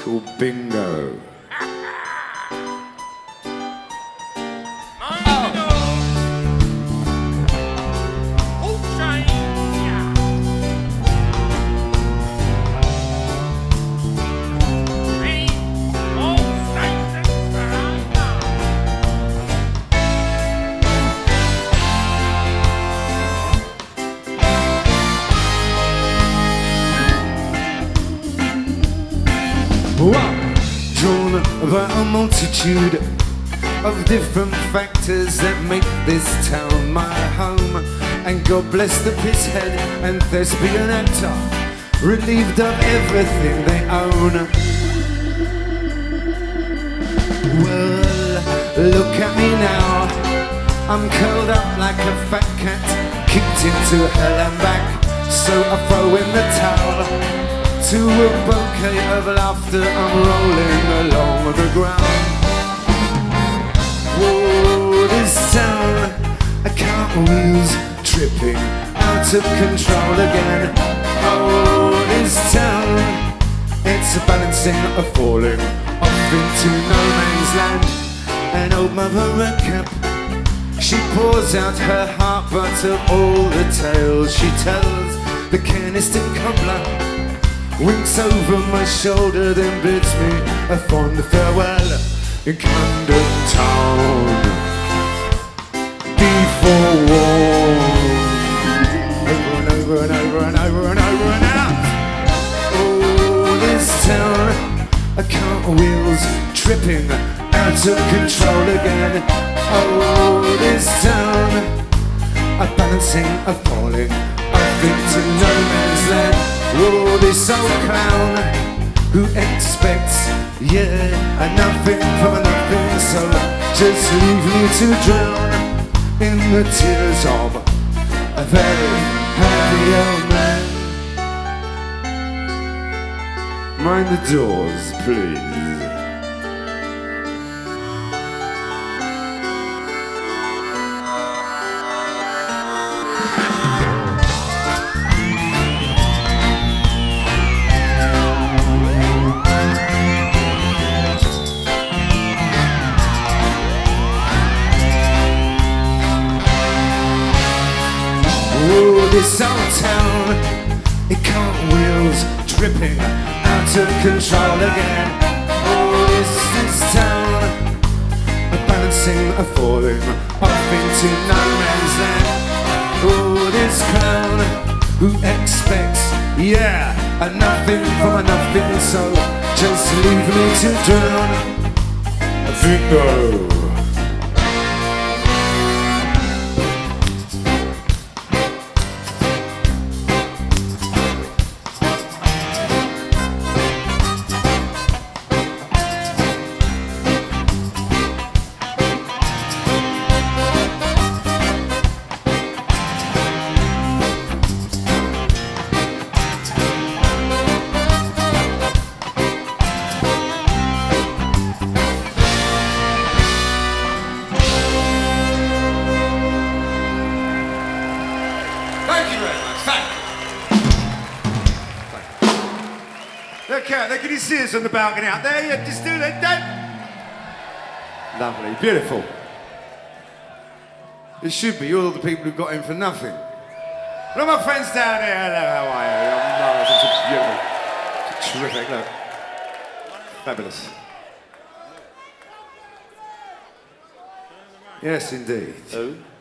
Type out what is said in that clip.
called Bingo. Drawn by a multitude of different factors that make this town my home. And God bless the pisshead and thespian actor, relieved of everything they own. Well, look at me now, I'm curled up like a fat cat, kicked into hell and back. So I throw in the towel. To a bouquet of laughter, I'm rolling along the ground. Whoa, this town, cartwheels tripping out of control again. Oh, this town, it's a balancing, a falling off into no man's land. An old mother cap, she pours out her heart, but of all the tales she tells, the canist and cobbler winks over my shoulder, then bids me a fond farewell in Camden Town. Before war, over and over and over and over and over and out. Oh, this town, cartwheels tripping out of control again. Oh, this town, balancing, falling up into no man's land. Oh, this old clown who expects, nothing from a nothing, so just leave me to drown in the tears of a very happy old man. Mind the doors, please. Oh, this old town, cartwheels dripping out of control again. Oh, this town, balancing, falling off into no man's land. Oh, this clown who expects, nothing from a nothing, so just leave me to drown. Bingo. Look, can you see us on the balcony out there? Yeah, just do that. Lovely, beautiful. It should be all the people who got in for nothing. Look, my friends down there, hello, how are you? I'm it's beautiful. It's terrific, look. Fabulous. Yes, indeed. Who?